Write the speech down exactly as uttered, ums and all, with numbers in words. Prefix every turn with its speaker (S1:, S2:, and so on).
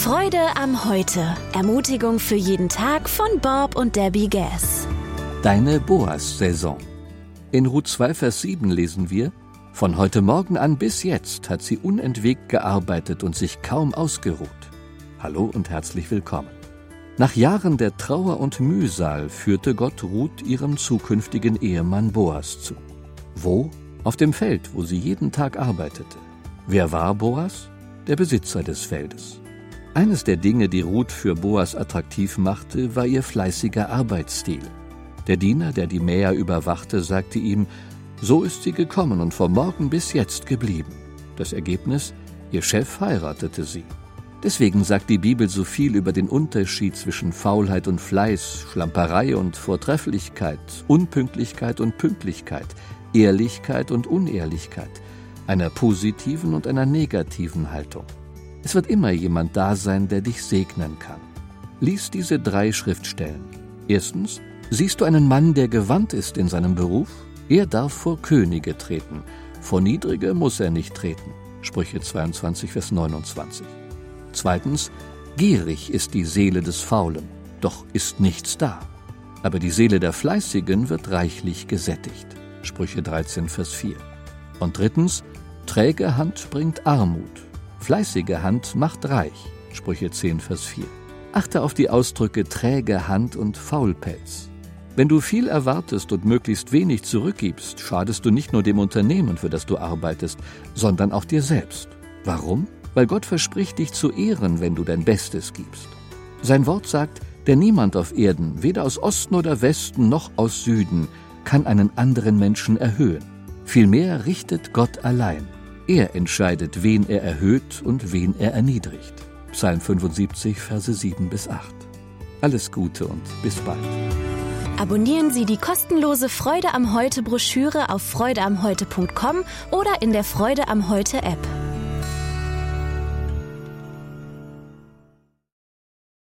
S1: Freude am Heute. Ermutigung für jeden Tag von Bob und Debbie Gass.
S2: Deine Boas-Saison. In Ruth zwei, Vers sieben lesen wir: Von heute Morgen an bis jetzt hat sie unentwegt gearbeitet und sich kaum ausgeruht. Hallo und herzlich willkommen. Nach Jahren der Trauer und Mühsal führte Gott Ruth ihrem zukünftigen Ehemann Boas zu. Wo? Auf dem Feld, wo sie jeden Tag arbeitete. Wer war Boas? Der Besitzer des Feldes. Eines der Dinge, die Ruth für Boas attraktiv machte, war ihr fleißiger Arbeitsstil. Der Diener, der die Mäher überwachte, sagte ihm, so ist sie gekommen und vom Morgen bis jetzt geblieben. Das Ergebnis? Ihr Chef heiratete sie. Deswegen sagt die Bibel so viel über den Unterschied zwischen Faulheit und Fleiß, Schlamperei und Vortrefflichkeit, Unpünktlichkeit und Pünktlichkeit, Ehrlichkeit und Unehrlichkeit, einer positiven und einer negativen Haltung. Es wird immer jemand da sein, der dich segnen kann. Lies diese drei Schriftstellen. Erstens, siehst du einen Mann, der gewandt ist in seinem Beruf? Er darf vor Könige treten. Vor Niedrige muss er nicht treten. Sprüche zweiundzwanzig, Vers neunundzwanzig. Zweitens, gierig ist die Seele des Faulen, doch ist nichts da. Aber die Seele der Fleißigen wird reichlich gesättigt. Sprüche dreizehn, Vers vier. Und drittens, träge Hand bringt Armut. Fleißige Hand macht reich. Sprüche zehn, Vers vier. Achte auf die Ausdrücke träge Hand und Faulpelz. Wenn du viel erwartest und möglichst wenig zurückgibst, schadest du nicht nur dem Unternehmen, für das du arbeitest, sondern auch dir selbst. Warum? Weil Gott verspricht, dich zu ehren, wenn du dein Bestes gibst. Sein Wort sagt, denn niemand auf Erden, weder aus Osten oder Westen noch aus Süden, kann einen anderen Menschen erhöhen. Vielmehr richtet Gott allein. Er entscheidet, wen er erhöht und wen er erniedrigt. Psalm fünfundsiebzig, Verse sieben bis acht. Alles Gute und bis bald.
S1: Abonnieren Sie die kostenlose Freude am Heute Broschüre auf freude am heute punkt com oder in der Freude am Heute App.